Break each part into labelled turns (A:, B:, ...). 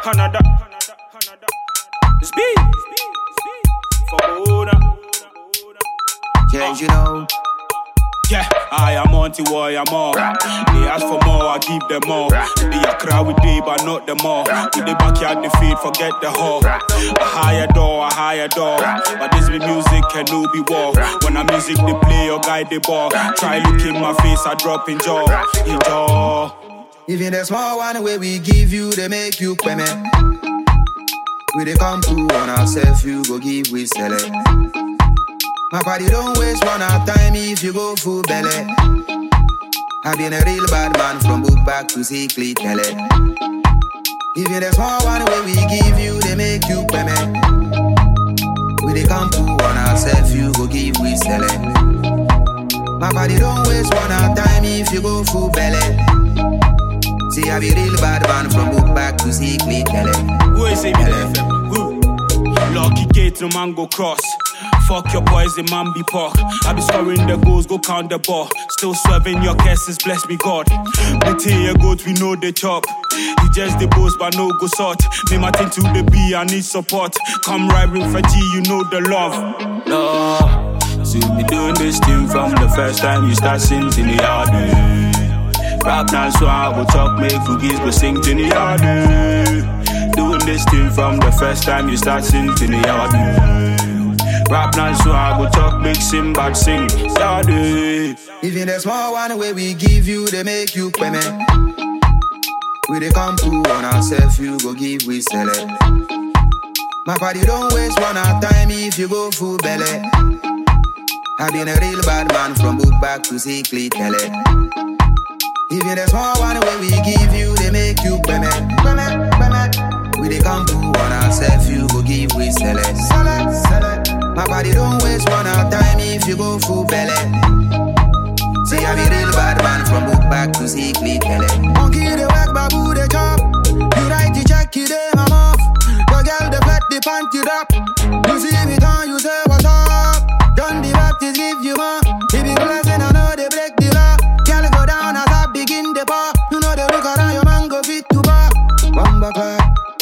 A: Canada. It's B. For Boda.
B: Yeah, you know.
A: Yeah, I am Monty Boy, I'm all. They ask for more, I give them more. They a cry with day, but not them all. With the backyard, the feed, forget the whole. A higher door. But this be music and no be war. When I music, they play or guide the ball. Try look in my face, I drop in jaw. In jaw.
B: Even the small one way we give you, they make you payment. We they come to on ourselves, you go give, we sell it. My body don't waste one hour time if you go full belly. I've been a real bad man from book back to secretly tell it. Even the small one way we give you, they make you payment. We they come to on ourselves, you go give, we sell it. My body don't waste one hour time if you go full belly. See, I be real bad man from book back to secretly tell it.
A: Who is it? Lucky gate, no man go cross. Fuck your boys, the man be pork. I be scoring the goals, go count the ball. Still swerving your cases, bless me God. The tear goat, we know the chop. He just the boss, but no go sort. Me my thing to the B, I need support. Come right ring for G, you know the love.
C: No, see me doing this thing from the first time you start singing in the yard. Rap now, so I will talk, make cookies, go sing in the yard. Doing this thing from the first time you start singing in the yard. Rap now, so I go talk, make sing, bad sing, yard.
B: Even the small one way we give you, they make you payment. We they come to on ourselves, you go give, we sell it. My body don't waste one hour time if you go full belly. I've been a real bad man from book back to secretly tell it. Even the small one way we give you, they make you payment. We they come to on ourselves, you go give, we sell it. My body don't waste one hour time if you go full belly. See, I be real bad man from book back to secretly tell it. Monkey the work, babu the chop. You write the check, you them I'm off. Your girl the flat, the panty drop. You see me down, you say what's up. Done the Baptist give you more. If you blessing, I know they break the law. Girl go down as I begin the bar. You know they look around your man go fit to bar. Bumba clad.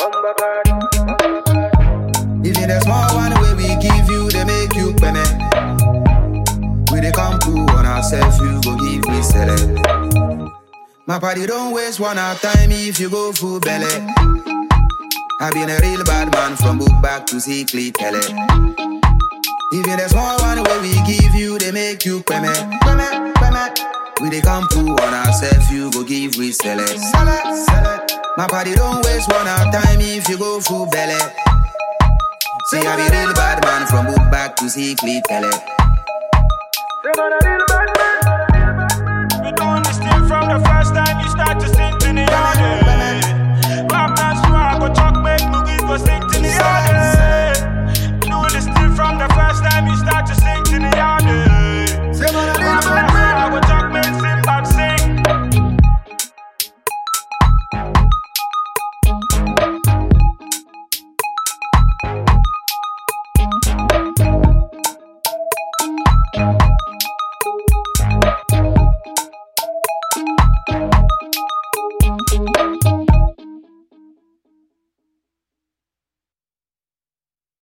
B: Even the small one way we give you, they make you payment. We they come to on ourselves, you go give, we sell it. My body don't waste one hour time if you go full belly. I've been a real bad man from book back to secretly tell it. Even the small one way we give you, they make you payment. We they come to on ourselves, you go give, we sell it. My body don't waste one hour time if you go full belly. See, I be real bad man from book back to secretly tell it.
A: We doing this thing from the first time you start to sing to the yard. Rap dance, I go talk, make movies, go sing to the yard.